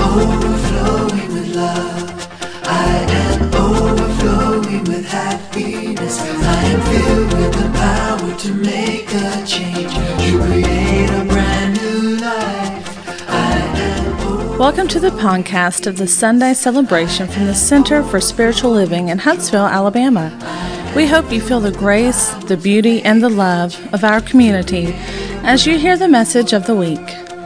overflowing with love. I am overflowing with happiness. I am filled with the power to make a change, to create a brand new life. Welcome to the podcast of the Sunday celebration from the Center for Spiritual Living in Huntsville, Alabama. We hope you feel the grace, the beauty, and the love of our community as you hear the message of the week.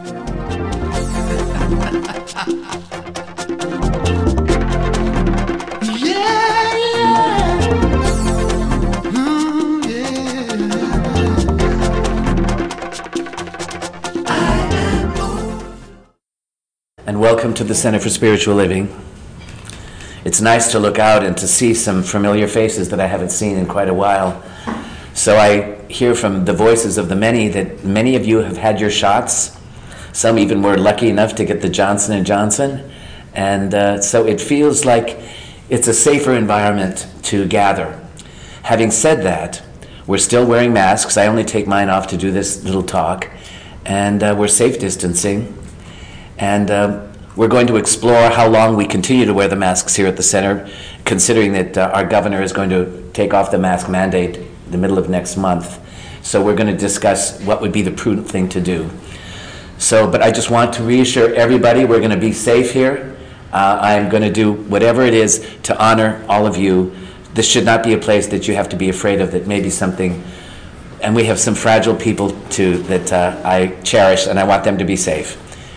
And welcome to the Center for Spiritual Living. It's nice to look out and to see some familiar faces that I haven't seen in quite a while. So I hear from the voices of the many that many of you have had your shots. Some even were lucky enough to get the Johnson & Johnson. And so it feels like it's a safer environment to gather. Having said that, we're still wearing masks. I only take mine off to do this little talk. And we're safe distancing. And we're going to explore how long we continue to wear the masks here at the center, considering that our governor is going to take off the mask mandate the middle of next month. So we're going to discuss what would be the prudent thing to do. But I just want to reassure everybody we're going to be safe here. I'm going to do whatever it is to honor all of you. This should not be a place that you have to be afraid of, that may be something, and we have some fragile people too that I cherish, and I want them to be safe.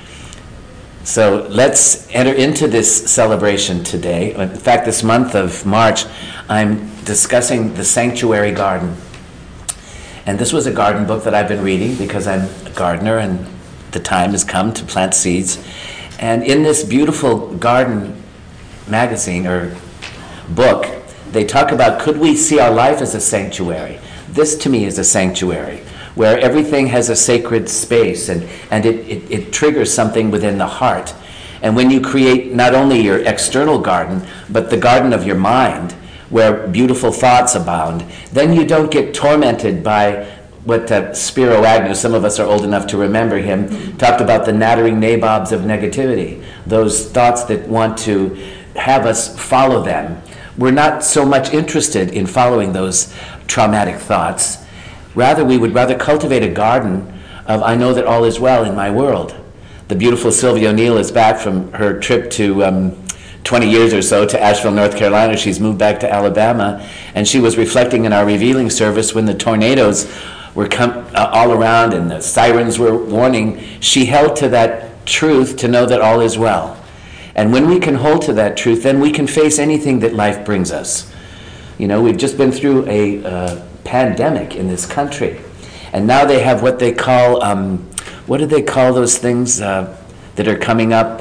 So let's enter into this celebration today. In fact, this month of March, I'm discussing the Sanctuary Garden. And this was a garden book that I've been reading because I'm a gardener and the time has come to plant seeds. And in this beautiful garden magazine or book, they talk about, could we see our life as a sanctuary? This to me is a sanctuary, where everything has a sacred space and it triggers something within the heart. And when you create not only your external garden, but the garden of your mind, where beautiful thoughts abound, then you don't get tormented by what Spiro Agnew, some of us are old enough to remember him, talked about the nattering nabobs of negativity, those thoughts that want to have us follow them. We're not so much interested in following those traumatic thoughts. Rather, we would rather cultivate a garden of, I know that all is well in my world. The beautiful Sylvia O'Neill is back from her trip to 20 years or so to Asheville, North Carolina. She's moved back to Alabama, and she was reflecting in our revealing service when the tornadoes were all around and the sirens were warning. She held to that truth to know that all is well. And when we can hold to that truth, then we can face anything that life brings us. You know, we've just been through a pandemic in this country, and now they have what they call what do they call those things that are coming up,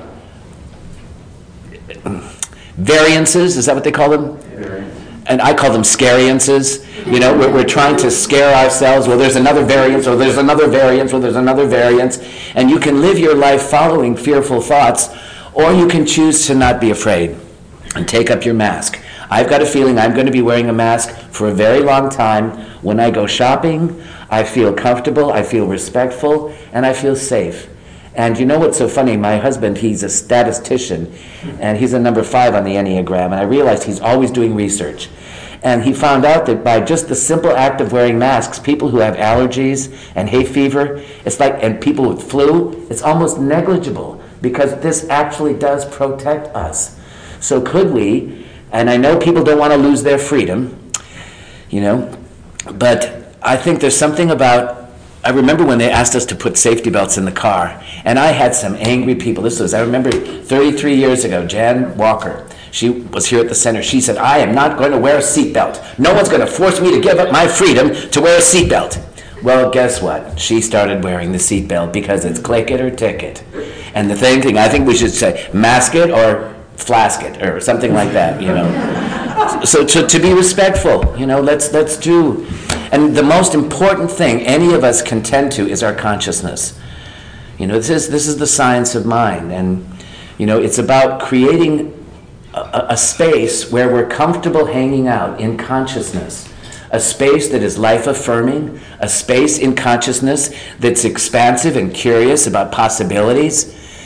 variances, is that what they call them? And I call them scariances. You know, we're trying to scare ourselves. Well, there's another variance, or there's another variance, or there's another variance. And you can live your life following fearful thoughts, or you can choose to not be afraid and take up your mask. I've got a feeling I'm going to be wearing a mask for a very long time. When I go shopping, I feel comfortable, I feel respectful, and I feel safe. And you know what's so funny? My husband, he's a statistician, and he's a number 5 on the Enneagram, and I realized he's always doing research. And he found out that by just the simple act of wearing masks, people who have allergies and hay fever, and people with flu, it's almost negligible, because this actually does protect us. So could we, and I know people don't want to lose their freedom, you know, but I think there's something about, I remember when they asked us to put safety belts in the car, and I had some angry people. I remember 33 years ago, Jan Walker, she was here at the center. She said, I am not going to wear a seatbelt. No one's going to force me to give up my freedom to wear a seatbelt. Well, guess what? She started wearing the seatbelt because it's click it or ticket. And the thing, I think we should say, mask it or flask it or something like that, you know. So to be respectful, you know, let's do. And the most important thing any of us can tend to is our consciousness. You know, this is the science of mind, and you know, it's about creating a space where we're comfortable hanging out in consciousness, a space that is life-affirming, a space in consciousness that's expansive and curious about possibilities.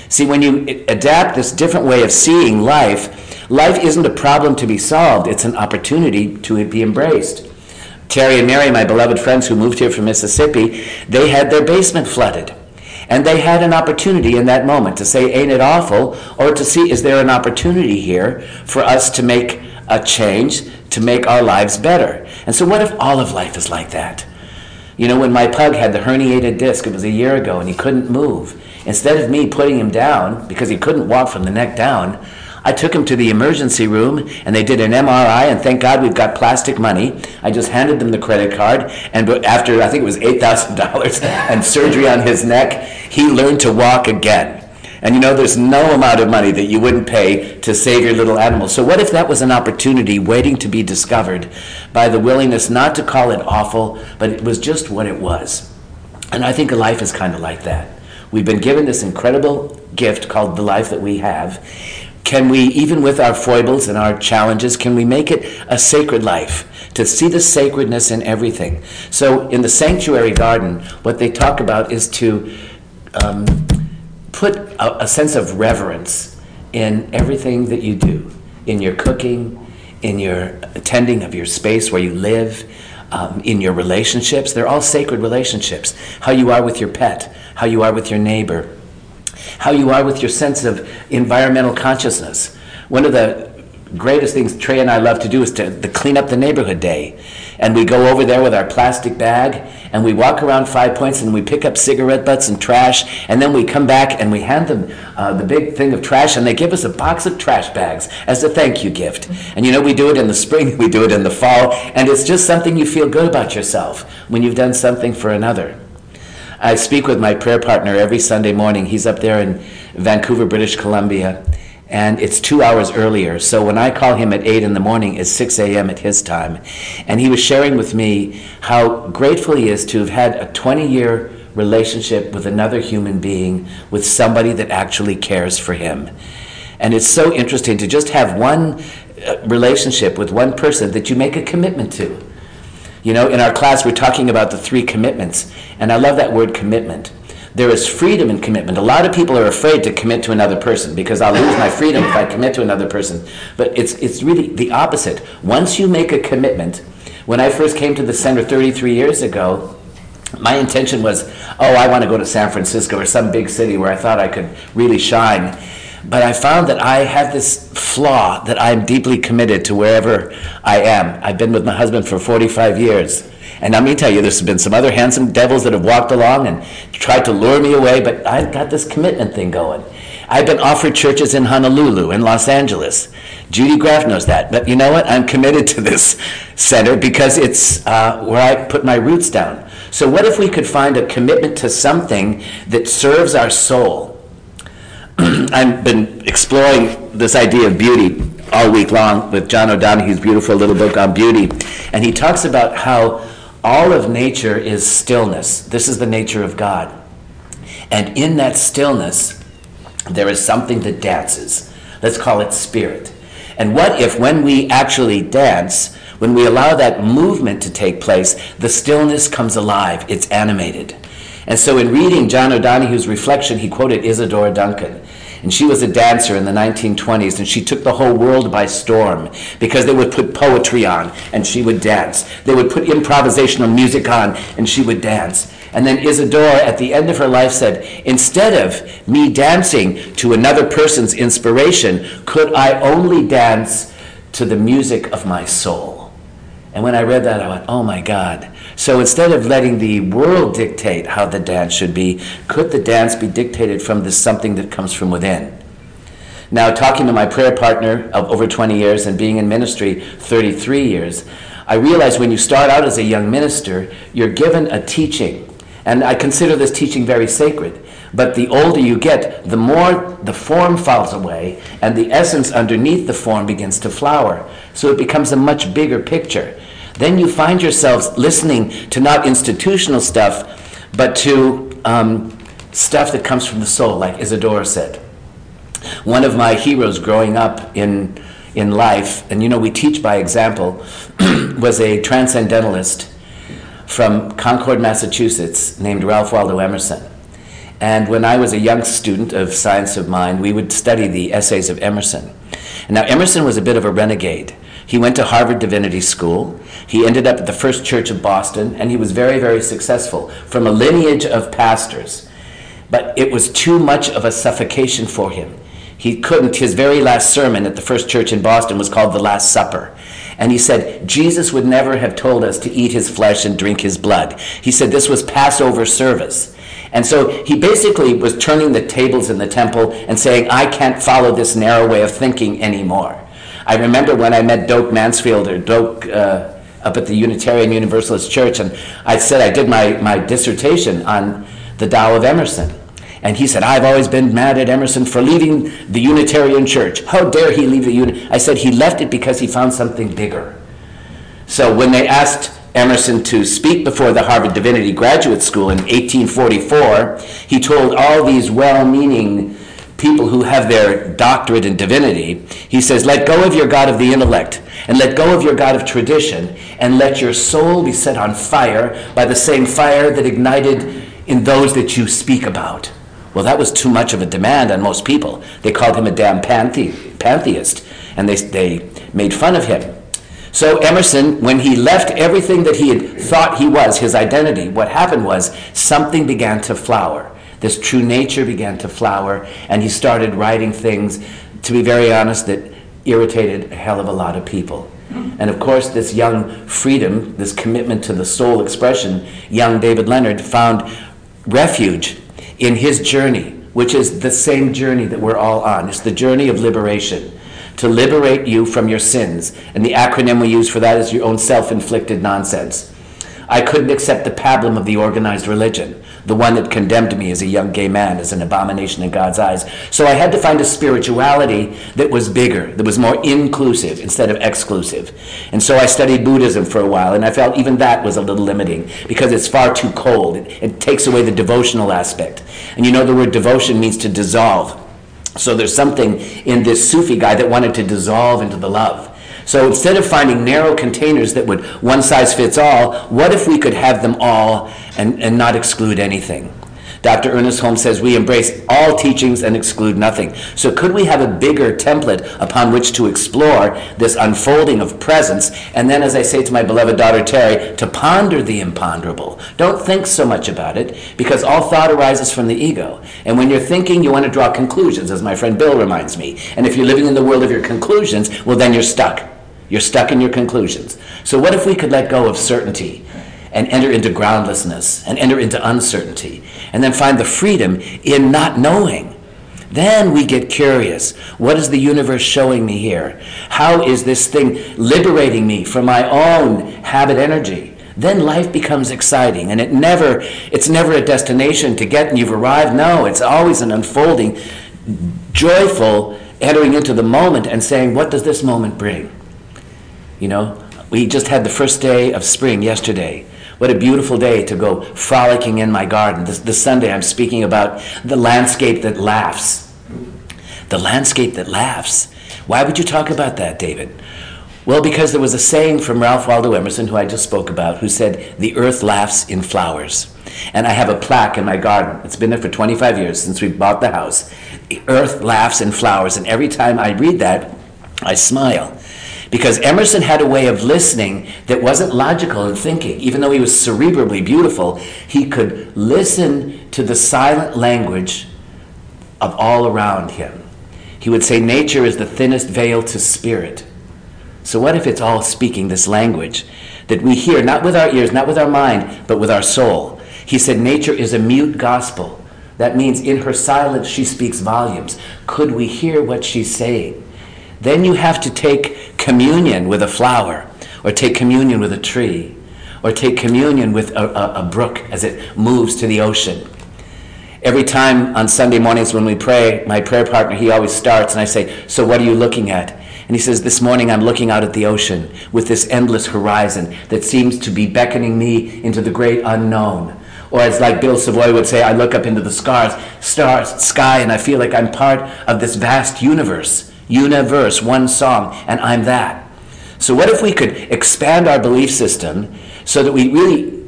See, when you adapt this different way of seeing life, life isn't a problem to be solved. It's an opportunity to be embraced. Terry and Mary, my beloved friends who moved here from Mississippi, they had their basement flooded. And they had an opportunity in that moment to say, ain't it awful? Or to see, is there an opportunity here for us to make a change, to make our lives better? And so what if all of life is like that? You know, when my pug had the herniated disc, it was a year ago, and he couldn't move. Instead of me putting him down, because he couldn't walk from the neck down, I took him to the emergency room, and they did an MRI, and thank God we've got plastic money. I just handed them the credit card, and after, I think it was $8,000 and surgery on his neck, he learned to walk again. And you know, there's no amount of money that you wouldn't pay to save your little animal. So what if that was an opportunity waiting to be discovered by the willingness not to call it awful, but it was just what it was? And I think life is kind of like that. We've been given this incredible gift called the life that we have. Can we, even with our foibles and our challenges, can we make it a sacred life? To see the sacredness in everything. So in the sanctuary garden, what they talk about is to put a sense of reverence in everything that you do, in your cooking, in your tending of your space where you live, in your relationships. They're all sacred relationships. How you are with your pet, how you are with your neighbor, how you are with your sense of environmental consciousness. One of the greatest things Trey and I love to do is to clean up the neighborhood day. And we go over there with our plastic bag, and we walk around 5 Points, and we pick up cigarette butts and trash, and then we come back and we hand them the big thing of trash, and they give us a box of trash bags as a thank you gift. And you know, we do it in the spring, we do it in the fall, and it's just something you feel good about yourself when you've done something for another. I speak with my prayer partner every Sunday morning. He's up there in Vancouver, British Columbia, and it's 2 hours earlier. So when I call him at 8 in the morning, it's 6 a.m. at his time. And he was sharing with me how grateful he is to have had a 20-year relationship with another human being, with somebody that actually cares for him. And it's so interesting to just have one relationship with one person that you make a commitment to. You know, in our class, we're talking about the 3 commitments, and I love that word commitment. There is freedom in commitment. A lot of people are afraid to commit to another person because I'll lose my freedom if I commit to another person. But it's really the opposite. Once you make a commitment, when I first came to the center 33 years ago, my intention was, I want to go to San Francisco or some big city where I thought I could really shine. But I found that I have this flaw that I'm deeply committed to wherever I am. I've been with my husband for 45 years. And let me tell you, there's been some other handsome devils that have walked along and tried to lure me away, but I've got this commitment thing going. I've been offered churches in Honolulu and Los Angeles. Judy Graff knows that. But you know what? I'm committed to this center because it's where I put my roots down. So what if we could find a commitment to something that serves our soul? I've been exploring this idea of beauty all week long with John O'Donohue's beautiful little book on beauty. And he talks about how all of nature is stillness. This is the nature of God. And in that stillness, there is something that dances. Let's call it spirit. And what if when we actually dance, when we allow that movement to take place, the stillness comes alive, it's animated. And so in reading John O'Donohue's reflection, he quoted Isadora Duncan. And she was a dancer in the 1920s, and she took the whole world by storm because they would put poetry on, and she would dance. They would put improvisational music on, and she would dance. And then Isadora, at the end of her life, said, instead of me dancing to another person's inspiration, could I only dance to the music of my soul? And when I read that, I went, oh my God. So instead of letting the world dictate how the dance should be, could the dance be dictated from this something that comes from within? Now, talking to my prayer partner of over 20 years and being in ministry 33 years, I realized when you start out as a young minister, you're given a teaching. And I consider this teaching very sacred. But the older you get, the more the form falls away, and the essence underneath the form begins to flower. So it becomes a much bigger picture. Then you find yourselves listening to not institutional stuff, but to stuff that comes from the soul, like Isadora said. One of my heroes growing up in life, and you know we teach by example, was a transcendentalist from Concord, Massachusetts, named Ralph Waldo Emerson. And when I was a young student of science of mind, we would study the essays of Emerson. And now Emerson was a bit of a renegade. He went to Harvard Divinity School. He ended up at the First Church of Boston, and he was very, very successful from a lineage of pastors. But it was too much of a suffocation for him. He couldn't. His very last sermon at the First Church in Boston was called The Last Supper. And he said, Jesus would never have told us to eat his flesh and drink his blood. He said this was Passover service. And so he basically was turning the tables in the temple and saying, I can't follow this narrow way of thinking anymore. I remember when I met Doak Mansfield, or Doak, up at the Unitarian Universalist Church, and I said I did my dissertation on the Tao of Emerson. And he said, I've always been mad at Emerson for leaving the Unitarian Church. How dare he leave the I said he left it because he found something bigger. So when they asked Emerson to speak before the Harvard Divinity Graduate School in 1844, he told all these well-meaning people who have their doctorate in divinity, he says, let go of your God of the intellect, and let go of your God of tradition, and let your soul be set on fire by the same fire that ignited in those that you speak about. Well, that was too much of a demand on most people. They called him a damn pantheist, and they made fun of him. So Emerson, when he left everything that he had thought he was, his identity, what happened was something began to flower. This true nature began to flower, and he started writing things, to be very honest, that irritated a hell of a lot of people. And of course, this young freedom, this commitment to the soul expression, young David Leonard found refuge in his journey, which is the same journey that we're all on. It's the journey of liberation, to liberate you from your sins. And the acronym we use for that is your own self-inflicted nonsense. I couldn't accept the pablum of the organized religion, the one that condemned me as a young gay man as an abomination in God's eyes. So I had to find a spirituality that was bigger, that was more inclusive instead of exclusive. And so I studied Buddhism for a while, and I felt even that was a little limiting because it's far too cold. It takes away the devotional aspect. And you know the word devotion means to dissolve. So there's something in this Sufi guy that wanted to dissolve into the love. So instead of finding narrow containers that would one size fits all, what if we could have them all and not exclude anything? Dr. Ernest Holmes says we embrace all teachings and exclude nothing. So could we have a bigger template upon which to explore this unfolding of presence, and then, as I say to my beloved daughter Terry, to ponder the imponderable. Don't think so much about it, because all thought arises from the ego. And when you're thinking, you want to draw conclusions, as my friend Bill reminds me. And if you're living in the world of your conclusions, well, then you're stuck. You're stuck in your conclusions. So what if we could let go of certainty and enter into groundlessness and enter into uncertainty and then find the freedom in not knowing? Then we get curious. What is the universe showing me here? How is this thing liberating me from my own habit energy? Then life becomes exciting, and it's never a destination to get and you've arrived. No, it's always an unfolding, joyful entering into the moment and saying, what does this moment bring? You know, we just had the first day of spring yesterday. What a beautiful day to go frolicking in my garden. This Sunday I'm speaking about the landscape that laughs. The landscape that laughs. Why would you talk about that, David? Well, because there was a saying from Ralph Waldo Emerson, who I just spoke about, who said, the earth laughs in flowers. And I have a plaque in my garden. It's been there for 25 years since we bought the house. The earth laughs in flowers. And every time I read that, I smile. Because Emerson had a way of listening that wasn't logical in thinking. Even though he was cerebrally beautiful, he could listen to the silent language of all around him. He would say, nature is the thinnest veil to spirit. So what if it's all speaking this language that we hear, not with our ears, not with our mind, but with our soul? He said, nature is a mute gospel. That means in her silence she speaks volumes. Could we hear what she's saying? Then you have to take communion with a flower, or take communion with a tree, or take communion with a brook as it moves to the ocean. Every time on Sunday mornings when we pray, my prayer partner, he always starts, and I say, so what are you looking at? And he says, this morning I'm looking out at the ocean with this endless horizon that seems to be beckoning me into the great unknown. Or as like Bill Savoy would say, I look up into the sky, and I feel like I'm part of this vast universe. Universe, one song, and I'm that. So what if we could expand our belief system so that we really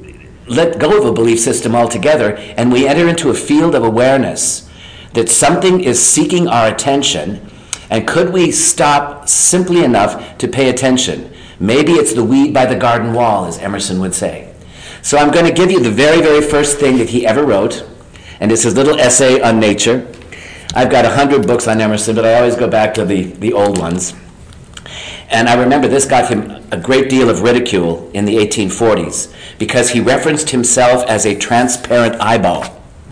let go of a belief system altogether, and we enter into a field of awareness that something is seeking our attention, and could we stop simply enough to pay attention? Maybe it's the weed by the garden wall, as Emerson would say. So I'm going to give you the very, very first thing that he ever wrote, and it's his little essay on nature. I've got 100 books on Emerson, but I always go back to the old ones. And I remember this got him a great deal of ridicule in the 1840s because he referenced himself as a transparent eyeball.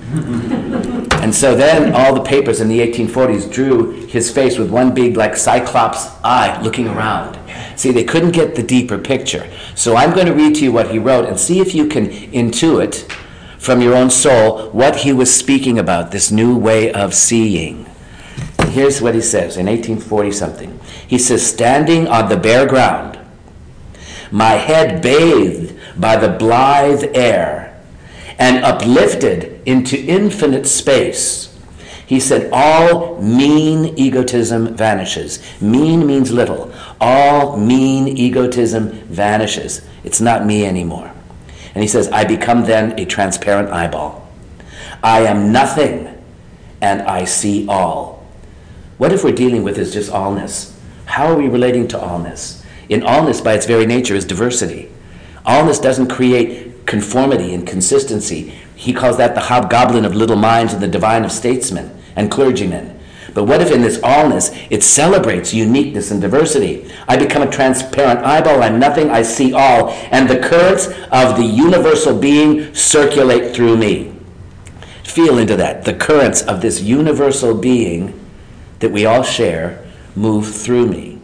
And so then all the papers in the 1840s drew his face with one big, like, cyclops eye looking around. See, they couldn't get the deeper picture. So I'm going to read to you what he wrote and see if you can intuit from your own soul what he was speaking about, this new way of seeing. Here's what he says in 1840-something. He says, standing on the bare ground, my head bathed by the blithe air and uplifted into infinite space, he said, all mean egotism vanishes. Mean means little. All mean egotism vanishes. It's not me anymore. And he says, I become then a transparent eyeball. I am nothing, and I see all. What if we're dealing with is just allness? How are we relating to allness? In allness, by its very nature, is diversity. Allness doesn't create conformity and consistency. He calls that the hobgoblin of little minds and the divine of statesmen and clergymen. But what if in this allness, it celebrates uniqueness and diversity? I become a transparent eyeball. I'm nothing. I see all. And the currents of the universal being circulate through me. Feel into that. The currents of this universal being that we all share move through me.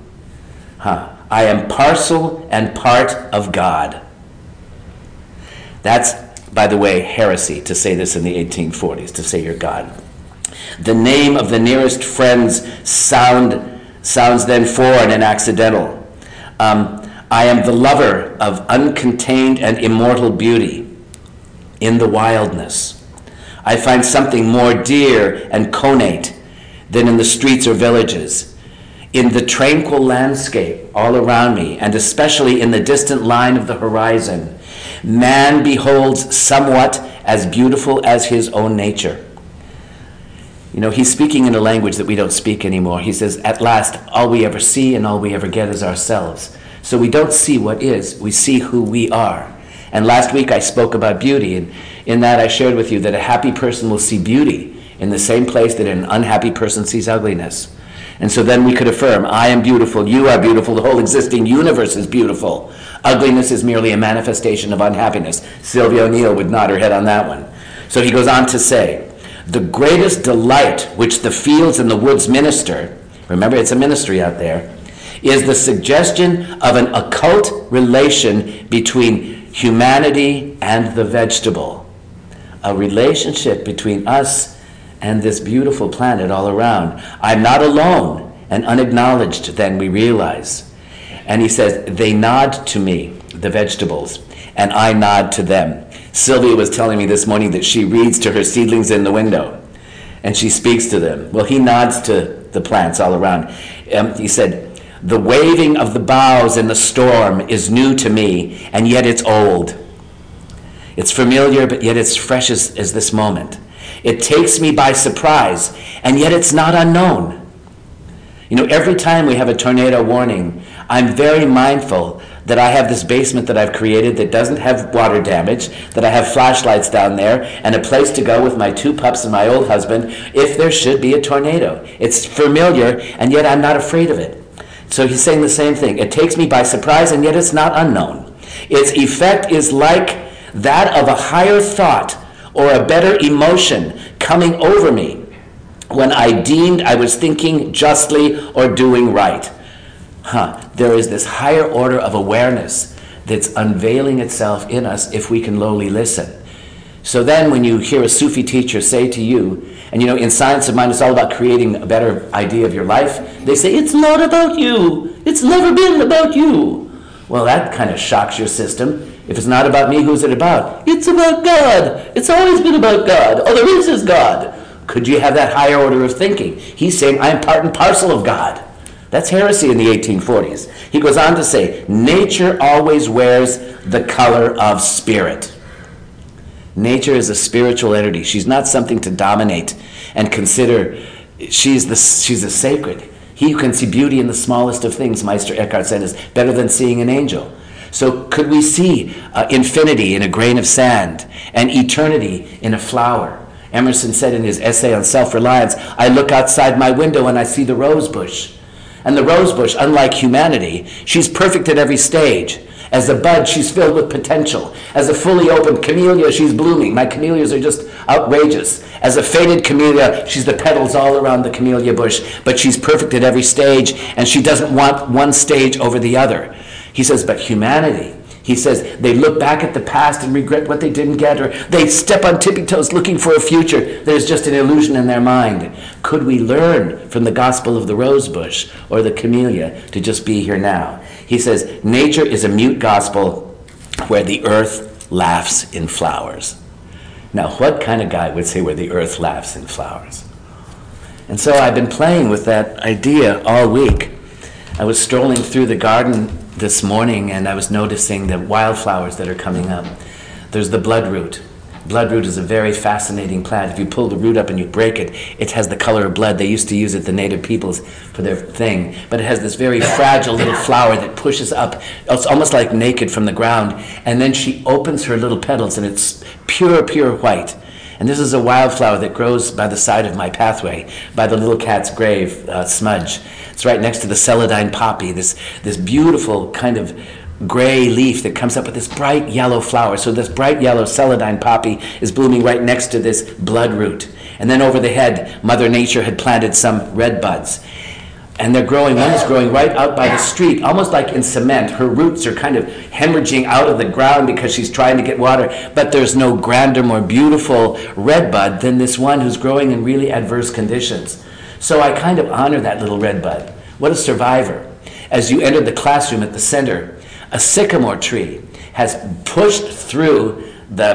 I am parcel and part of God. That's, by the way, heresy to say this in the 1840s, to say you're God. The name of the nearest friends sounds then foreign and accidental. I am the lover of uncontained and immortal beauty in the wildness. I find something more dear and connate than in the streets or villages, in the tranquil landscape all around me, and especially in the distant line of the horizon. Man beholds somewhat as beautiful as his own nature. You know, he's speaking in a language that we don't speak anymore. He says, at last, all we ever see and all we ever get is ourselves. So we don't see what is, we see who we are. And last week I spoke about beauty, and in that I shared with you that a happy person will see beauty in the same place that an unhappy person sees ugliness. And so then we could affirm, I am beautiful, you are beautiful, the whole existing universe is beautiful. Ugliness is merely a manifestation of unhappiness. Sylvia O'Neill would nod her head on that one. So he goes on to say, the greatest delight which the fields and the woods minister, remember it's a ministry out there, is the suggestion of an occult relation between humanity and the vegetable. A relationship between us and this beautiful planet all around. I'm not alone and unacknowledged, then we realize. And he says, they nod to me, the vegetables, and I nod to them. Sylvia was telling me this morning that she reads to her seedlings in the window, and she speaks to them. Well, he nods to the plants all around. He said, the waving of the boughs in the storm is new to me, and yet it's old. It's familiar, but yet it's fresh as this moment. It takes me by surprise, and yet it's not unknown. You know, every time we have a tornado warning, I'm very mindful that I have this basement that I've created that doesn't have water damage, that I have flashlights down there, and a place to go with my 2 pups and my old husband if there should be a tornado. It's familiar, and yet I'm not afraid of it. So he's saying the same thing. It takes me by surprise, and yet it's not unknown. Its effect is like that of a higher thought or a better emotion coming over me when I deemed I was thinking justly or doing right. There is this higher order of awareness that's unveiling itself in us if we can lowly listen. So then when you hear a Sufi teacher say to you, and you know, in Science of Mind, it's all about creating a better idea of your life, they say, it's not about you. It's never been about you. Well, that kind of shocks your system. If it's not about me, who's it about? It's about God. It's always been about God. All there is God. Could you have that higher order of thinking? He's saying, I'm part and parcel of God. That's heresy in the 1840s. He goes on to say, nature always wears the color of spirit. Nature is a spiritual entity. She's not something to dominate and consider. She's a sacred. He who can see beauty in the smallest of things, Meister Eckhart said, is better than seeing an angel. So could we see infinity in a grain of sand and eternity in a flower? Emerson said in his essay on self-reliance, I look outside my window and I see the rose bush. And the rose bush, unlike humanity, she's perfect at every stage. As a bud, she's filled with potential. As a fully opened camellia, she's blooming. My camellias are just outrageous. As a faded camellia, she's the petals all around the camellia bush, but she's perfect at every stage, and she doesn't want one stage over the other. He says, but humanity, he says, they look back at the past and regret what they didn't get, or they step on tippy toes looking for a future. There's just an illusion in their mind. Could we learn from the gospel of the rose bush or the camellia to just be here now? He says, nature is a mute gospel where the earth laughs in flowers. Now, what kind of guy would say where the earth laughs in flowers? And so I've been playing with that idea all week. I was strolling through the garden this morning and I was noticing the wildflowers that are coming up. There's the bloodroot. Bloodroot is a very fascinating plant. If you pull the root up and you break it, it has the color of blood. They used to use it, the native peoples, for their thing. But it has this very fragile little flower that pushes up. It's almost like naked from the ground. And then she opens her little petals and it's pure, pure white. And this is a wildflower that grows by the side of my pathway, by the little cat's grave, Smudge. It's right next to the celandine poppy, this beautiful kind of gray leaf that comes up with this bright yellow flower. So this bright yellow celandine poppy is blooming right next to this bloodroot. And then over the head, Mother Nature had planted some red buds. And they're growing, one is growing right out by the street, almost like in cement. Her roots are kind of hemorrhaging out of the ground because she's trying to get water. But there's no grander, more beautiful red bud than this one who's growing in really adverse conditions. So I kind of honor that little red bud. What a survivor. As you enter the classroom at the center, a sycamore tree has pushed through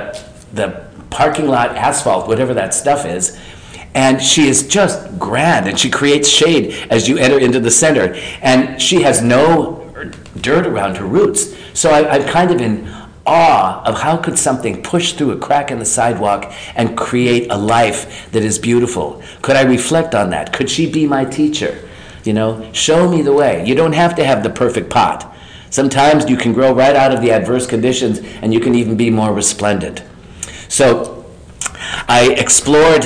the parking lot asphalt, whatever that stuff is, and she is just grand, and she creates shade as you enter into the center. And she has no dirt around her roots. So I'm kind of in awe of how could something push through a crack in the sidewalk and create a life that is beautiful. Could I reflect on that? Could she be my teacher? You know, show me the way. You don't have to have the perfect pot. Sometimes you can grow right out of the adverse conditions and you can even be more resplendent. So I explored,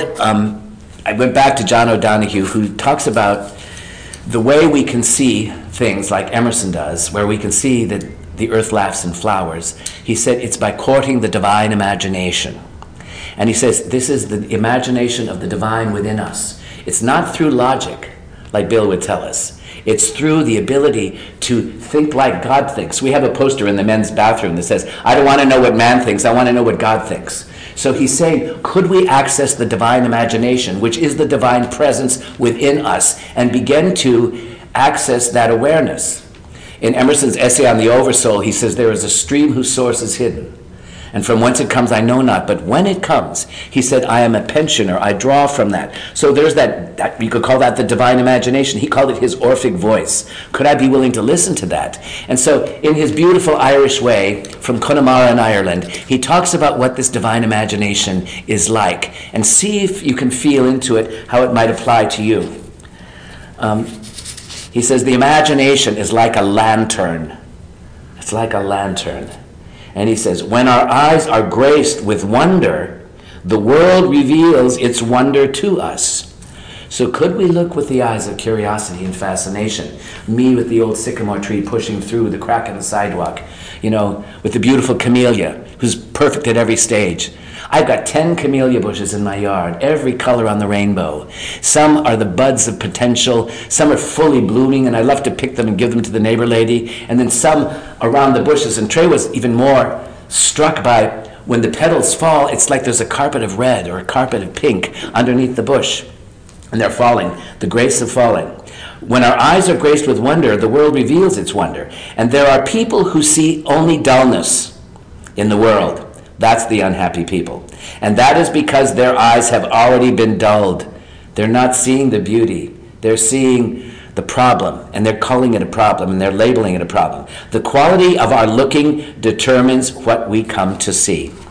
I went back to John O'Donohue, who talks about the way we can see things like Emerson does, where we can see that the earth laughs in flowers. He said it's by courting the divine imagination. And he says this is the imagination of the divine within us. It's not through logic, like Bill would tell us. It's through the ability to think like God thinks. We have a poster in the men's bathroom that says, I don't want to know what man thinks, I want to know what God thinks. So he's saying, could we access the divine imagination, which is the divine presence within us, and begin to access that awareness? In Emerson's essay on the Oversoul, he says, there is a stream whose source is hidden. And from whence it comes, I know not. But when it comes, he said, I am a pensioner. I draw from that. So there's that you could call that the divine imagination. He called it his Orphic voice. Could I be willing to listen to that? And so in his beautiful Irish way, from Connemara in Ireland, he talks about what this divine imagination is like. And see if you can feel into it, how it might apply to you. He says, the imagination is like a lantern. It's like a lantern. And he says, when our eyes are graced with wonder, the world reveals its wonder to us. So could we look with the eyes of curiosity and fascination? Me with the old sycamore tree pushing through the crack in the sidewalk, you know, with the beautiful camellia, who's perfect at every stage. I've got 10 camellia bushes in my yard, every color on the rainbow. Some are the buds of potential, some are fully blooming, and I love to pick them and give them to the neighbor lady, and then some around the bushes. And Trey was even more struck by when the petals fall, it's like there's a carpet of red or a carpet of pink underneath the bush, and they're falling, the grace of falling. When our eyes are graced with wonder, the world reveals its wonder. And there are people who see only dullness in the world. That's the unhappy people. And that is because their eyes have already been dulled. They're not seeing the beauty. They're seeing the problem, and they're calling it a problem, and they're labeling it a problem. The quality of our looking determines what we come to see.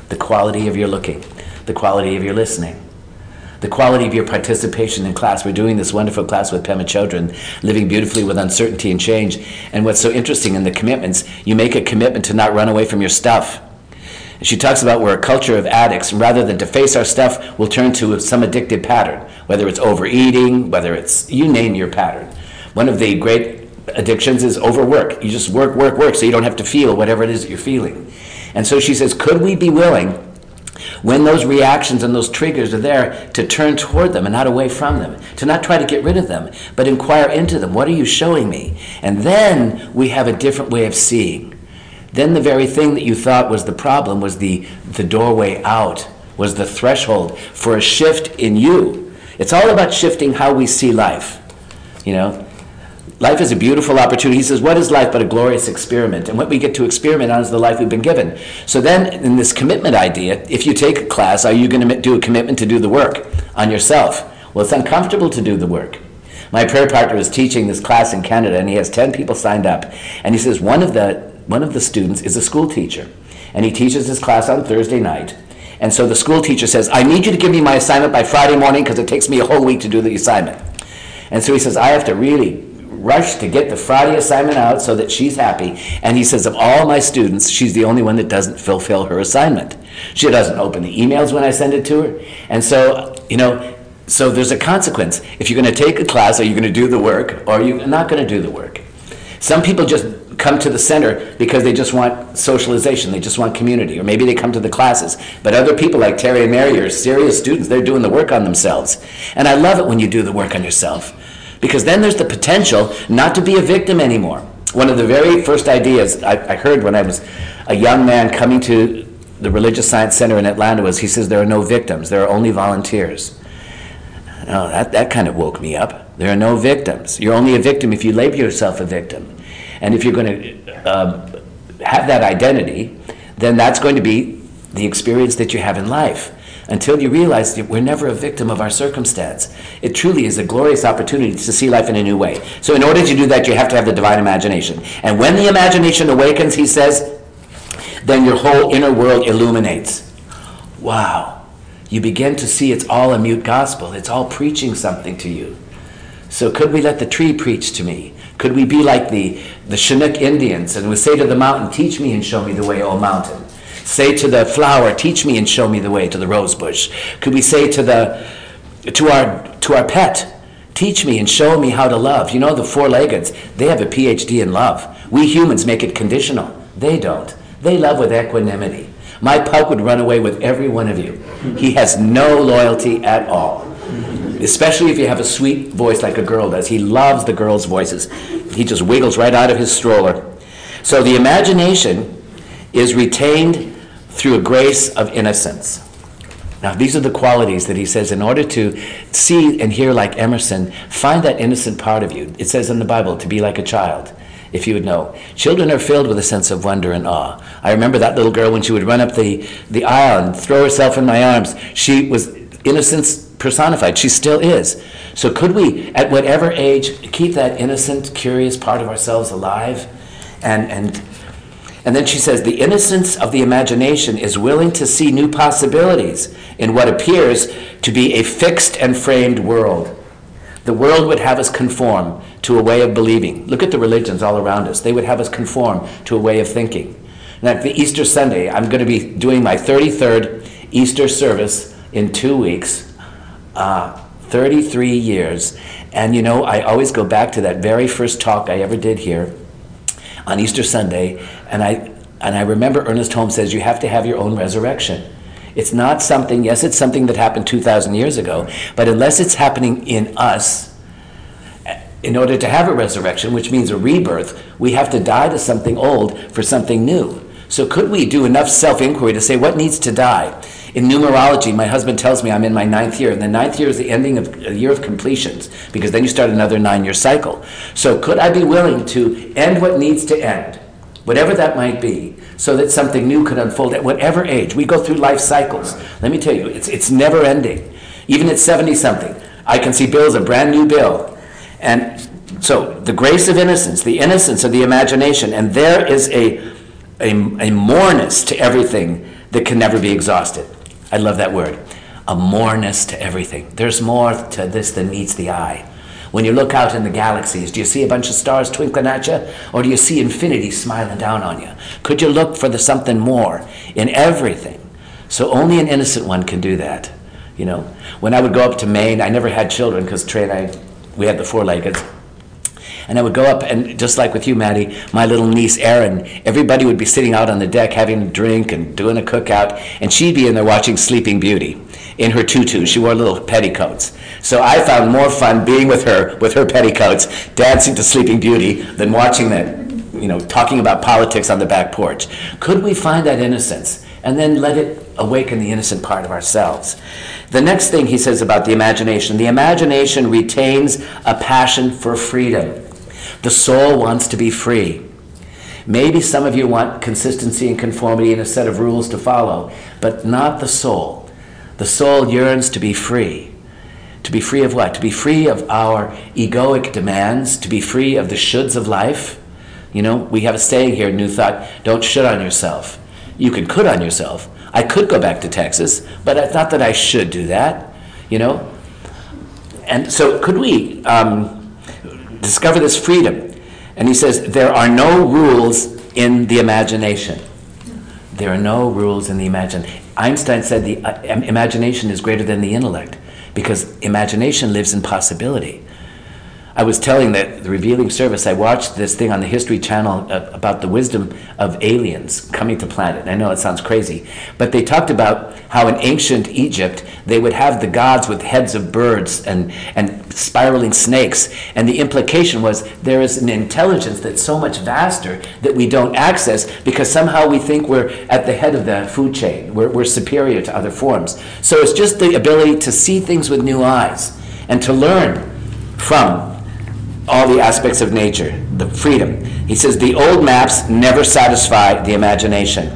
the quality of your looking, the quality of your listening, the quality of your participation in class. We're doing this wonderful class with Pema Chodron, Living Beautifully with Uncertainty and Change. And what's so interesting in the commitments, you make a commitment to not run away from your stuff. And she talks about we're a culture of addicts, and rather than to face our stuff, we'll turn to some addictive pattern, whether it's overeating, whether it's, you name your pattern. One of the great addictions is overwork. You just work, so you don't have to feel whatever it is that you're feeling. And so she says, could we be willing, when those reactions and those triggers are there, to turn toward them and not away from them, to not try to get rid of them, but inquire into them. What are you showing me? And then we have a different way of seeing. Then the very thing that you thought was the problem was the doorway out, was the threshold for a shift in you. It's all about shifting how we see life. You know, life is a beautiful opportunity. He says, what is life but a glorious experiment? And what we get to experiment on is the life we've been given. So then in this commitment idea, if you take a class, are you going to do a commitment to do the work on yourself? Well, it's uncomfortable to do the work. My prayer partner is teaching this class in Canada, and he has 10 people signed up. And he says one of the students is a school teacher, and he teaches his class on Thursday night. And so the school teacher says, I need you to give me my assignment by Friday morning because it takes me a whole week to do the assignment. And so he says, I have to really rush to get the Friday assignment out so that she's happy. And he says, of all my students, she's the only one that doesn't fulfill her assignment. She doesn't open the emails when I send it to her. And so, so there's a consequence. If you're going to take a class, are you going to do the work, or are you not going to do the work? Some people just come to the center because they just want socialization, they just want community, or maybe they come to the classes. But other people like Terry and Mary are serious students, they're doing the work on themselves. And I love it when you do the work on yourself, because then there's the potential not to be a victim anymore. One of the very first ideas I heard when I was a young man coming to the Religious Science Center in Atlanta was, he says, there are no victims, there are only volunteers. Oh, that kind of woke me up. There are no victims. You're only a victim if you label yourself a victim. And if you're going to have that identity, then that's going to be the experience that you have in life. Until you realize that we're never a victim of our circumstance. It truly is a glorious opportunity to see life in a new way. So in order to do that, you have to have the divine imagination. And when the imagination awakens, he says, then your whole inner world illuminates. Wow. You begin to see it's all a mute gospel. It's all preaching something to you. So could we let the tree preach to me? Could we be like the Chinook Indians and we say to the mountain, teach me and show me the way, O mountain. Say to the flower, teach me and show me the way, to the rose bush. Could we say to our pet, teach me and show me how to love? You know, the four-leggeds, they have a PhD in love. We humans make it conditional. They don't. They love with equanimity. My pug would run away with every one of you. He has no loyalty at all. Especially if you have a sweet voice like a girl does. He loves the girls' voices. He just wiggles right out of his stroller. So the imagination is retained through a grace of innocence. Now, these are the qualities that he says in order to see and hear like Emerson, find that innocent part of you. It says in the Bible to be like a child, if you would know. Children are filled with a sense of wonder and awe. I remember that little girl when she would run up the aisle and throw herself in my arms. She was innocence personified. She still is. So could we, at whatever age, keep that innocent, curious part of ourselves alive? And then she says, the innocence of the imagination is willing to see new possibilities in what appears to be a fixed and framed world. The world would have us conform to a way of believing. Look at the religions all around us. They would have us conform to a way of thinking. Like the Easter Sunday, I'm going to be doing my 33rd Easter service in 2 weeks. 33 years. And you know, I always go back to that very first talk I ever did here on Easter Sunday, and I remember Ernest Holmes says you have to have your own resurrection. It's not something, yes, it's something that happened 2,000 years ago, but unless it's happening in us, in order to have a resurrection, which means a rebirth, we have to die to something old for something new. So could we do enough self-inquiry to say what needs to die? In numerology, my husband tells me I'm in my 9th year, and the 9th year is the ending of a year of completions, because then you start another 9-year cycle. So could I be willing to end what needs to end, whatever that might be, so that something new could unfold at whatever age? We go through life cycles. Let me tell you, it's never ending. Even at 70-something, I can see Bill as a brand new Bill. And so the grace of innocence, the innocence of the imagination, and there is a moreness to everything that can never be exhausted. I love that word. A moreness to everything. There's more to this than meets the eye. When you look out in the galaxies, do you see a bunch of stars twinkling at you? Or do you see infinity smiling down on you? Could you look for the something more in everything? So only an innocent one can do that. You know, when I would go up to Maine, I never had children because Trey and I, we had the four-leggeds. And I would go up, and just like with you, Maddie, my little niece, Erin, everybody would be sitting out on the deck having a drink and doing a cookout, and she'd be in there watching Sleeping Beauty in her tutu. She wore little petticoats. So I found more fun being with her petticoats, dancing to Sleeping Beauty, than watching that, you know, talking about politics on the back porch. Could we find that innocence and then let it awaken the innocent part of ourselves? The next thing he says about the imagination retains a passion for freedom. The soul wants to be free. Maybe some of you want consistency and conformity and a set of rules to follow, but not the soul. The soul yearns to be free. To be free of what? To be free of our egoic demands, to be free of the shoulds of life. You know, we have a saying here, New Thought, don't should on yourself. You can could on yourself. I could go back to Texas, but I thought that I should do that, you know. And so could we discover this freedom? And he says, there are no rules in the imagination. There are no rules in the imagination. Einstein said the imagination is greater than the intellect because imagination lives in possibility. I was telling the revealing service, I watched this thing on the History Channel about the wisdom of aliens coming to planet. I know it sounds crazy, but they talked about how in ancient Egypt, they would have the gods with heads of birds and spiraling snakes. And the implication was there is an intelligence that's so much vaster that we don't access because somehow we think we're at the head of the food chain. We're superior to other forms. So it's just the ability to see things with new eyes and to learn from all the aspects of nature, the freedom. He says the old maps never satisfy the imagination.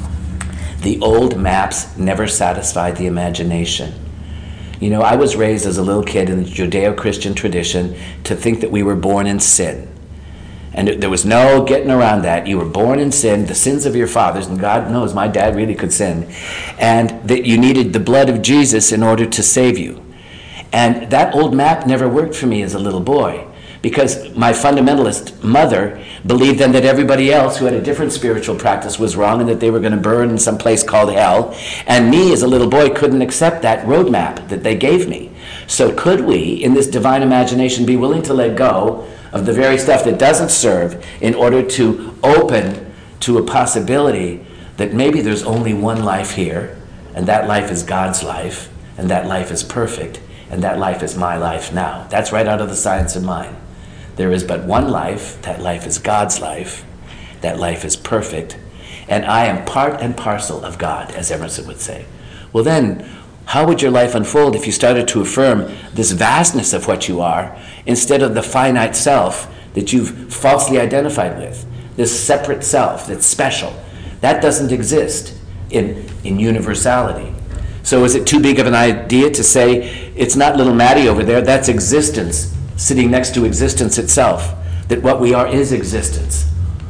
The old maps never satisfy the imagination. You know, I was raised as a little kid in the Judeo-Christian tradition to think that we were born in sin. And there was no getting around that. You were born in sin, the sins of your fathers, and God knows my dad really could sin, and that you needed the blood of Jesus in order to save you. And that old map never worked for me as a little boy, because my fundamentalist mother believed then that everybody else who had a different spiritual practice was wrong and that they were going to burn in some place called hell. And me as a little boy couldn't accept that roadmap that they gave me. So could we, in this divine imagination, be willing to let go of the very stuff that doesn't serve in order to open to a possibility that maybe there's only one life here, and that life is God's life, and that life is perfect, and that life is my life now. That's right out of the Science of Mind. There is but one life. That life is God's life. That life is perfect. And I am part and parcel of God, as Emerson would say. Well then, how would your life unfold if you started to affirm this vastness of what you are instead of the finite self that you've falsely identified with? This separate self that's special. That doesn't exist in universality. So is it too big of an idea to say, it's not little Maddie over there, that's existence, sitting next to existence itself, that what we are is existence.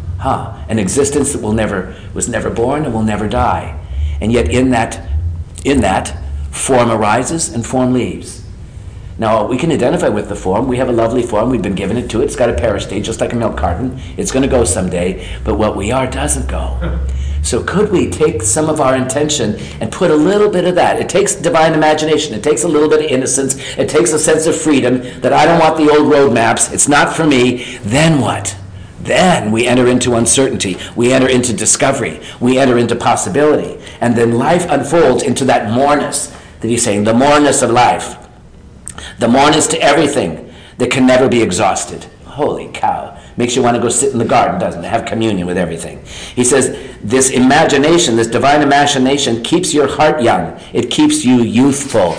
An existence that was never born and will never die. And yet in that, form arises and form leaves. Now, we can identify with the form. We have a lovely form. We've been given it to it. It's got a perish date, just like a milk carton. It's going to go someday, but what we are doesn't go. So could we take some of our intention and put a little bit of that? It takes divine imagination. It takes a little bit of innocence. It takes a sense of freedom that I don't want the old road maps. It's not for me. Then what? Then we enter into uncertainty. We enter into discovery. We enter into possibility. And then life unfolds into that moreness that he's saying, the moreness of life. The moreness to everything that can never be exhausted. Holy cow. Makes you want to go sit in the garden, doesn't it? Have communion with everything. He says, this imagination, this divine imagination keeps your heart young. It keeps you youthful.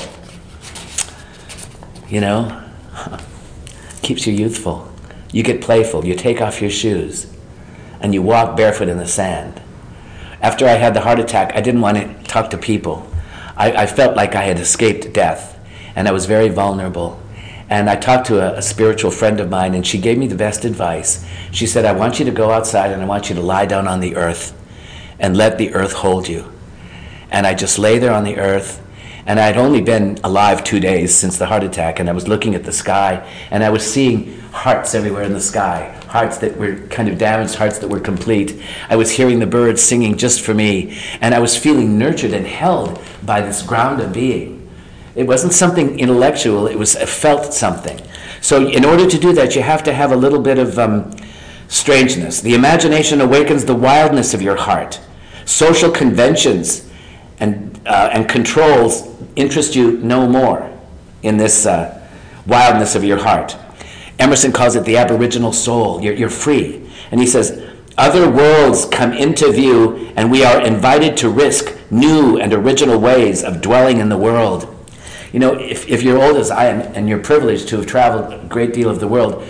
You know? Keeps you youthful. You get playful. You take off your shoes. And you walk barefoot in the sand. After I had the heart attack, I didn't want to talk to people. I felt like I had escaped death. And I was very vulnerable. And I talked to a spiritual friend of mine, and she gave me the best advice. She said, I want you to go outside and I want you to lie down on the earth and let the earth hold you. and I just lay there on the earth. And I'd only been alive 2 days since the heart attack, and I was looking at the sky, and I was seeing hearts everywhere in the sky, hearts that were kind of damaged, hearts that were complete. I was hearing the birds singing just for me, and I was feeling nurtured and held by this ground of being. It wasn't something intellectual, it felt something. So in order to do that, you have to have a little bit of strangeness. The imagination awakens the wildness of your heart. Social conventions and controls interest you no more in this wildness of your heart. Emerson calls it the aboriginal soul. You're free. And he says, other worlds come into view, and we are invited to risk new and original ways of dwelling in the world. You know, if you're old as I am, and you're privileged to have traveled a great deal of the world,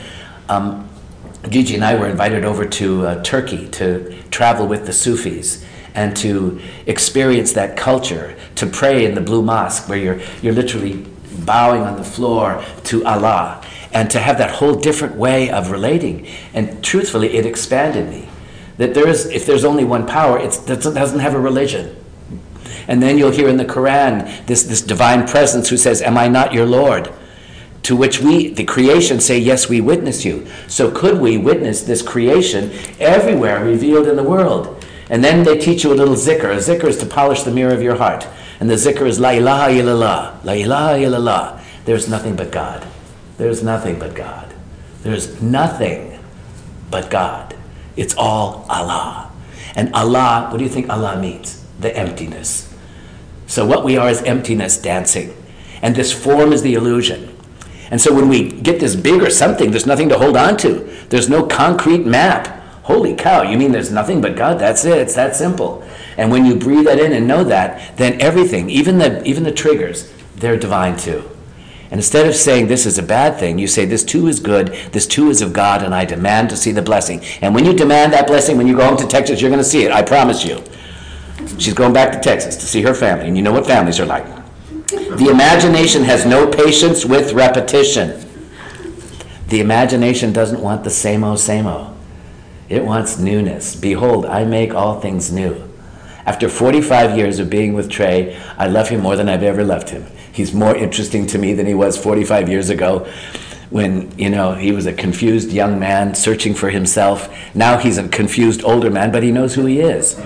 Gigi and I were invited over to Turkey to travel with the Sufis and to experience that culture, to pray in the Blue Mosque where you're literally bowing on the floor to Allah, and to have that whole different way of relating. And truthfully, it expanded me. That if there's only one power, it doesn't have a religion. And then you'll hear in the Quran this divine presence who says, am I not your Lord? To which we, the creation, say, yes, we witness you. So could we witness this creation everywhere revealed in the world? And then they teach you a little zikr. A zikr is to polish the mirror of your heart. And the zikr is La ilaha illallah, La ilaha illallah. There's nothing but God. There's nothing but God. There's nothing but God. It's all Allah. And Allah, what do you think Allah means? The emptiness. So what we are is emptiness dancing. And this form is the illusion. And so when we get this bigger something, there's nothing to hold on to. There's no concrete map. Holy cow, you mean there's nothing but God? That's it, it's that simple. And when you breathe that in and know that, then everything, even the triggers, they're divine too. And instead of saying this is a bad thing, you say this too is good, this too is of God, and I demand to see the blessing. And when you demand that blessing, when you go home to Texas, you're going to see it, I promise you. She's going back to Texas to see her family, and you know what families are like. The imagination has no patience with repetition. The imagination doesn't want the same-o, same-o. It wants newness. Behold, I make all things new. After 45 years of being with Trey, I love him more than I've ever loved him. He's more interesting to me than he was 45 years ago when, he was a confused young man searching for himself. Now he's a confused older man, but he knows who he is.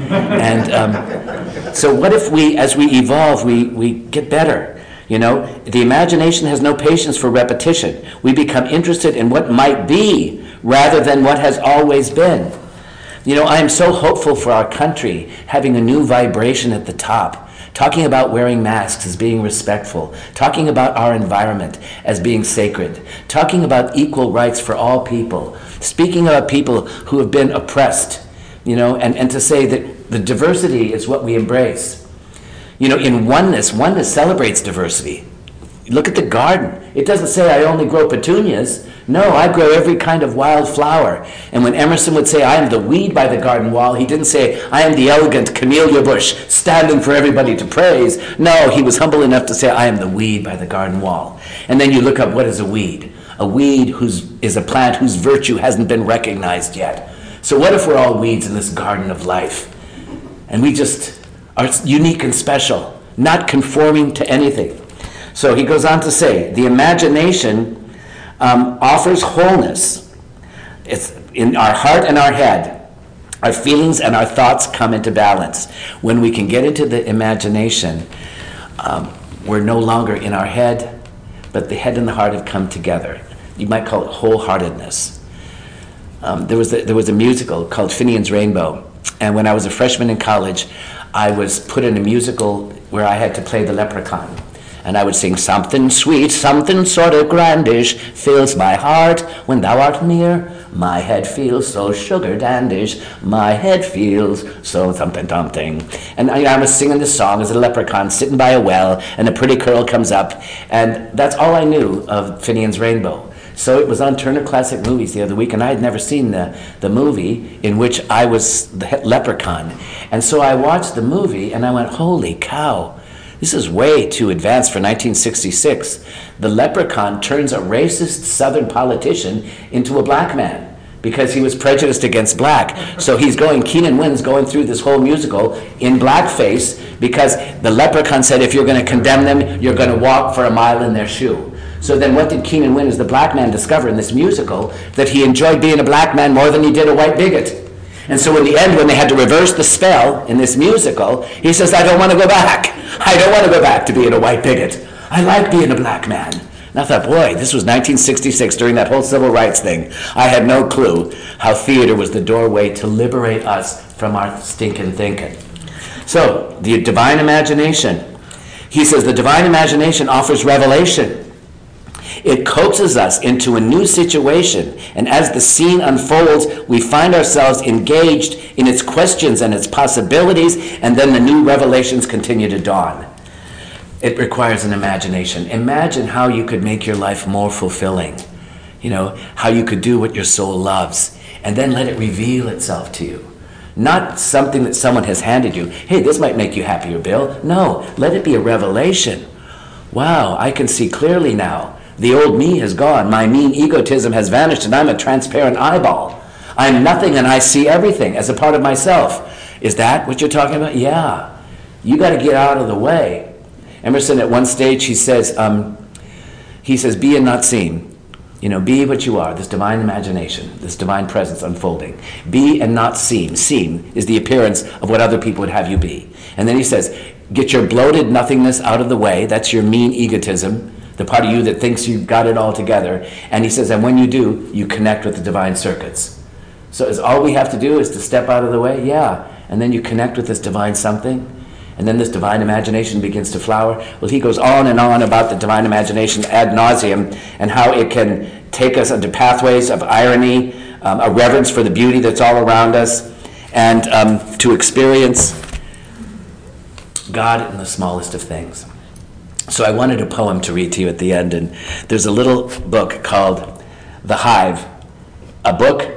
And so what if as we evolve, we get better? The imagination has no patience for repetition. We become interested in what might be rather than what has always been. I am so hopeful for our country having a new vibration at the top, talking about wearing masks as being respectful, talking about our environment as being sacred, talking about equal rights for all people, speaking about people who have been oppressed, and to say that the diversity is what we embrace. In oneness celebrates diversity. Look at the garden. It doesn't say I only grow petunias. No, I grow every kind of wild flower. And when Emerson would say, I am the weed by the garden wall, he didn't say, I am the elegant camellia bush standing for everybody to praise. No, he was humble enough to say, I am the weed by the garden wall. And then you look up, what is a weed? A weed is a plant whose virtue hasn't been recognized yet. So what if we're all weeds in this garden of life? And we just are unique and special, not conforming to anything. So he goes on to say, the imagination offers wholeness. It's in our heart and our head. Our feelings and our thoughts come into balance. When we can get into the imagination, we're no longer in our head, but the head and the heart have come together. You might call it wholeheartedness. There was a musical called Finian's Rainbow, and when I was a freshman in college, I was put in a musical where I had to play the leprechaun. And I would sing, something sweet, something sort of grandish, fills my heart when thou art near. My head feels so sugar dandish, my head feels so something. And I was singing this song as a leprechaun sitting by a well, and a pretty girl comes up, and that's all I knew of Finian's Rainbow. So it was on Turner Classic Movies the other week, and I had never seen the movie in which I was the leprechaun. And so I watched the movie, and I went, holy cow. This is way too advanced for 1966. The leprechaun turns a racist Southern politician into a black man. because he was prejudiced against black. So Keenan Wynn's going through this whole musical in blackface because the leprechaun said, if you're going to condemn them, you're going to walk for a mile in their shoe. So then what did Keenan Wynn as the black man discover in this musical? That he enjoyed being a black man more than he did a white bigot. And so in the end, when they had to reverse the spell in this musical, he says, I don't want to go back. I don't want to go back to being a white bigot. I like being a black man. And I thought, boy, this was 1966 during that whole civil rights thing. I had no clue how theater was the doorway to liberate us from our stinking thinking. So, the divine imagination. He says the divine imagination offers revelation. It coaxes us into a new situation, and as the scene unfolds, we find ourselves engaged in its questions and its possibilities, and then the new revelations continue to dawn. It requires an imagination. Imagine how you could make your life more fulfilling. How you could do what your soul loves, and then let it reveal itself to you. Not something that someone has handed you. Hey, this might make you happier, Bill. No, let it be a revelation. Wow, I can see clearly now. The old me has gone. My mean egotism has vanished, and I'm a transparent eyeball. I'm nothing, and I see everything as a part of myself. Is that what you're talking about? Yeah. You got to get out of the way. Emerson, at one stage, he says, be and not seen. Be what you are, this divine imagination, this divine presence unfolding. Be and not seem. Seem is the appearance of what other people would have you be. And then he says, get your bloated nothingness out of the way. That's your mean egotism, the part of you that thinks you've got it all together. And he says, and when you do, you connect with the divine circuits. So is all we have to do is to step out of the way? Yeah. And then you connect with this divine something. And then this divine imagination begins to flower. Well, he goes on and on about the divine imagination ad nauseum and how it can take us into pathways of irony, a reverence for the beauty that's all around us, and to experience God in the smallest of things. So I wanted a poem to read to you at the end, and there's a little book called The Hive, a book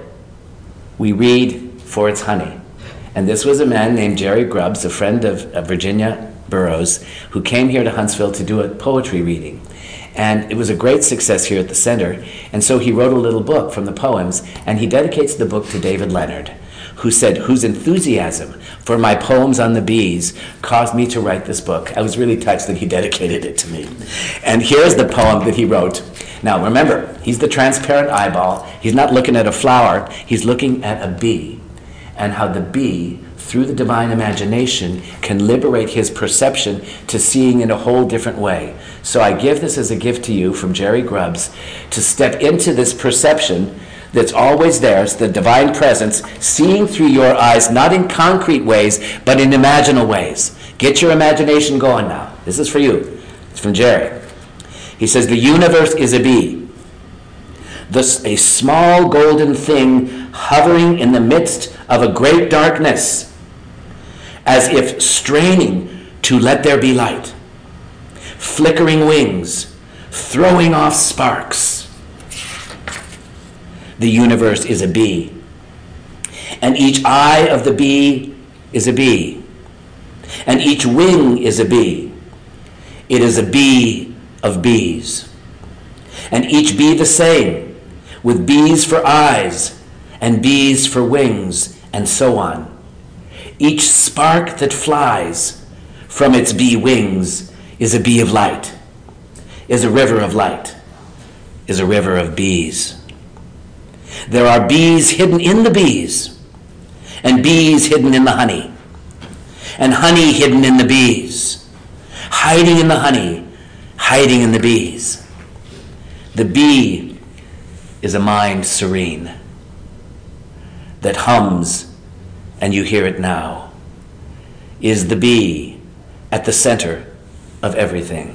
we read for its honey. And this was a man named Jerry Grubbs, a friend of Virginia Burroughs, who came here to Huntsville to do a poetry reading. And it was a great success here at the center. And so he wrote a little book from the poems, and he dedicates the book to David Leonard, who said, whose enthusiasm for my poems on the bees caused me to write this book. I was really touched that he dedicated it to me. And here's the poem that he wrote. Now remember, he's the transparent eyeball. He's not looking at a flower. He's looking at a bee. And how the bee, through the divine imagination, can liberate his perception to seeing in a whole different way. So I give this as a gift to you from Jerry Grubbs to step into this perception that's always there. It's the divine presence, seeing through your eyes, not in concrete ways, but in imaginal ways. Get your imagination going now. This is for you. It's from Jerry. He says, the universe is a bee, thus a small golden thing hovering in the midst of a great darkness, as if straining to let there be light, flickering wings, throwing off sparks. The universe is a bee, and each eye of the bee is a bee, and each wing is a bee. It is a bee of bees, and each bee the same, with bees for eyes, and bees for wings, and so on. Each spark that flies from its bee wings is a bee of light, is a river of light, is a river of bees. There are bees hidden in the bees, and bees hidden in the honey, and honey hidden in the bees, hiding in the honey, hiding in the bees. The bee is a mind serene that hums, and you hear it now, is the bee at the center of everything.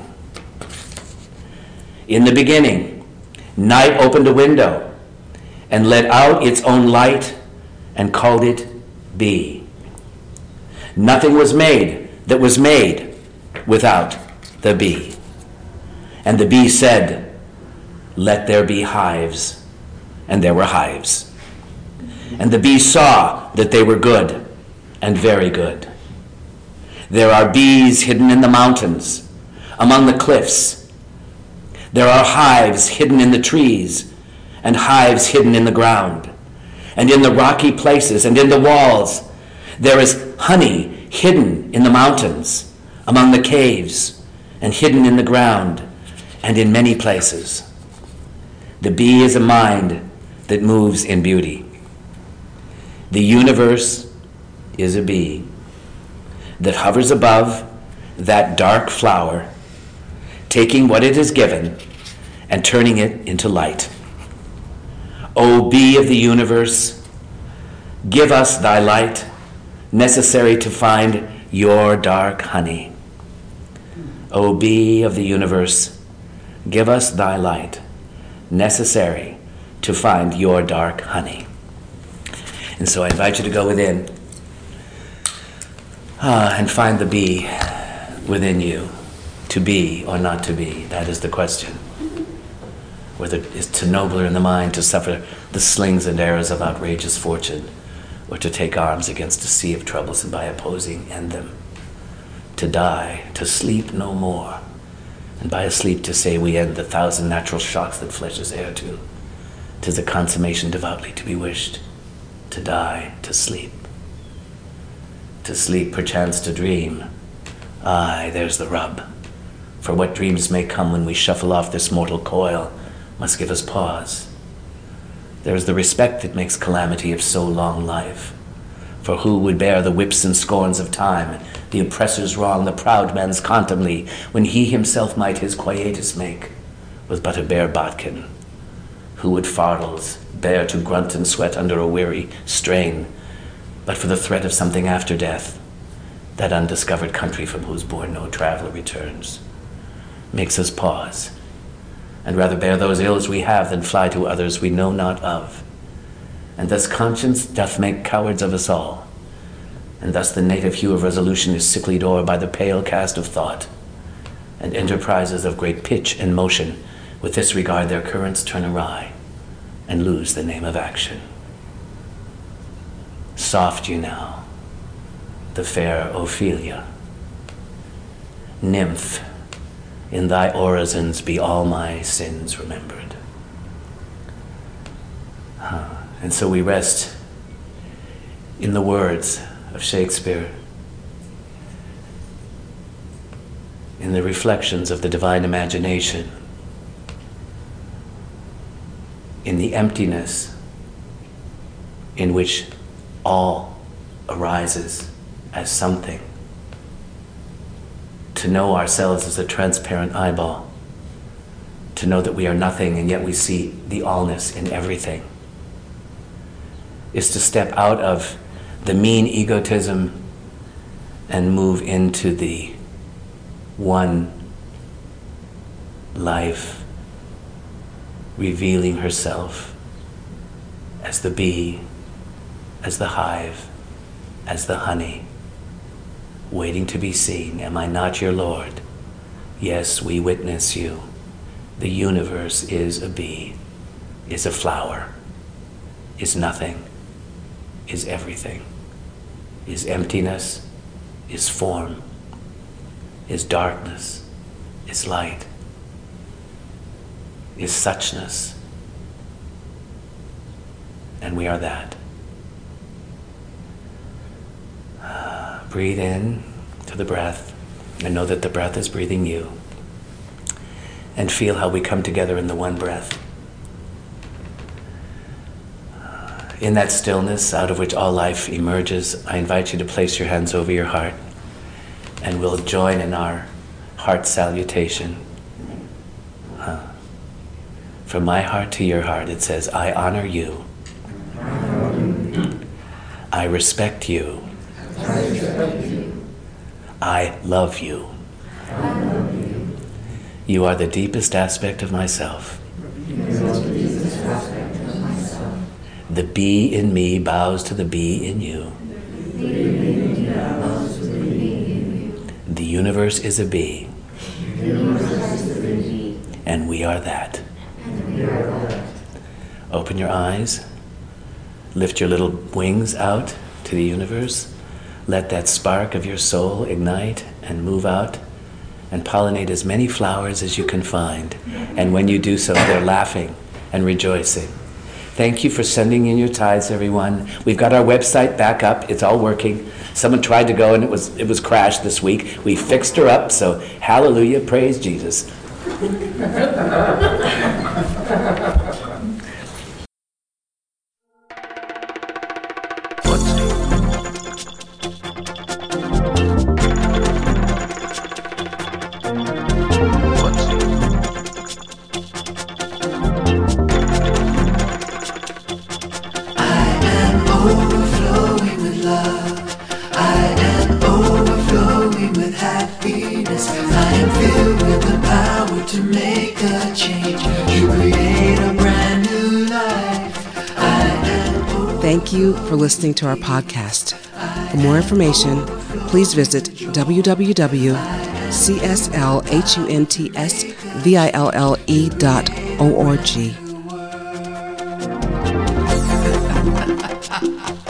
In the beginning, night opened a window and let out its own light and called it bee. Nothing was made that was made without the bee. And the bee said, let there be hives. And there were hives. And the bee saw that they were good and very good. There are bees hidden in the mountains, among the cliffs. There are hives hidden in the trees, and hives hidden in the ground. and in the rocky places, and in the walls. There is honey hidden in the mountains, among the caves, and hidden in the ground, and in many places. The bee is a mind that moves in beauty. The universe is a bee that hovers above that dark flower, taking what it is given and turning it into light. O bee of the universe, give us thy light, necessary to find your dark honey. O bee of the universe, give us thy light, necessary to find your dark honey. And so I invite you to go within and find the bee within you. To be or not to be, that is the question. Whether it's to nobler in the mind to suffer the slings and arrows of outrageous fortune, or to take arms against a sea of troubles and by opposing end them. To die, to sleep no more, and by a sleep to say we end the 1,000 natural shocks that flesh is heir to. 'Tis a consummation devoutly to be wished. To die, to sleep. To sleep, perchance to dream. Aye, there's the rub. For what dreams may come when we shuffle off this mortal coil must give us pause. There is the respect that makes calamity of so long life. For who would bear the whips and scorns of time, the oppressor's wrong, the proud man's contumely, when he himself might his quietus make with but a bare bodkin? Who would fardels bear to grunt and sweat under a weary strain, but for the threat of something after death, that undiscovered country from whose bourne no traveler returns, makes us pause, and rather bear those ills we have than fly to others we know not of. And thus conscience doth make cowards of us all, and thus the native hue of resolution is sicklied o'er by the pale cast of thought, and enterprises of great pitch and motion with this regard their currents turn awry, and lose the name of action. Soft you now, the fair Ophelia. Nymph, in thy orisons be all my sins remembered. And so we rest in the words of Shakespeare, in the reflections of the divine imagination, in the emptiness in which all arises as something. To know ourselves as a transparent eyeball, to know that we are nothing and yet we see the allness in everything, is to step out of the mean egotism and move into the one life revealing herself as the bee, as the hive, as the honey, waiting to be seen. Am I not your Lord? Yes, we witness you. The universe is a bee, is a flower, is nothing, is everything, is emptiness, is form, is darkness, is light, is suchness, and we are that. Breathe in to the breath and know that the breath is breathing you, and feel how we come together in the one breath. In that stillness out of which all life emerges, I invite you to place your hands over your heart, and we'll join in our heart salutation. From my heart to your heart, it says, I honor you. I respect you. I love you. You are the deepest aspect of myself. The bee in me bows to the bee in you. The universe is a bee. And we are that. Open your eyes. Lift your little wings out to the universe. Let that spark of your soul ignite and move out and pollinate as many flowers as you can find. And when you do so, they're laughing and rejoicing. Thank you for sending in your tithes, everyone. We've got our website back up. It's all working. Someone tried to go and it was crashed this week. We fixed her up, so hallelujah, praise Jesus. Overflowing with love, I am overflowing with happiness. I am filled with the power to make a change, to create a brand new life. Thank you for listening to our podcast. For more information, please visit www.cslhuntsville.org.